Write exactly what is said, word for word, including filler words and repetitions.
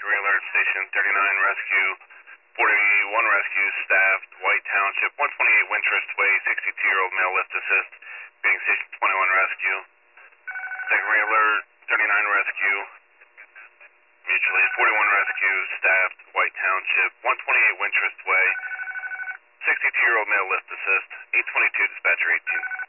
Secretary Alert Station thirty-nine Rescue, forty-one Rescue, staffed, White Township, one twenty-eight Wintrust Way, sixty-two-year-old male lift assist, being Station twenty-one Rescue. Secretary Alert thirty-nine Rescue, mutually, forty-one Rescue, staffed, White Township, one twenty-eight Wintrust Way, sixty-two-year-old male lift assist, eight twenty-two Dispatcher eighteen.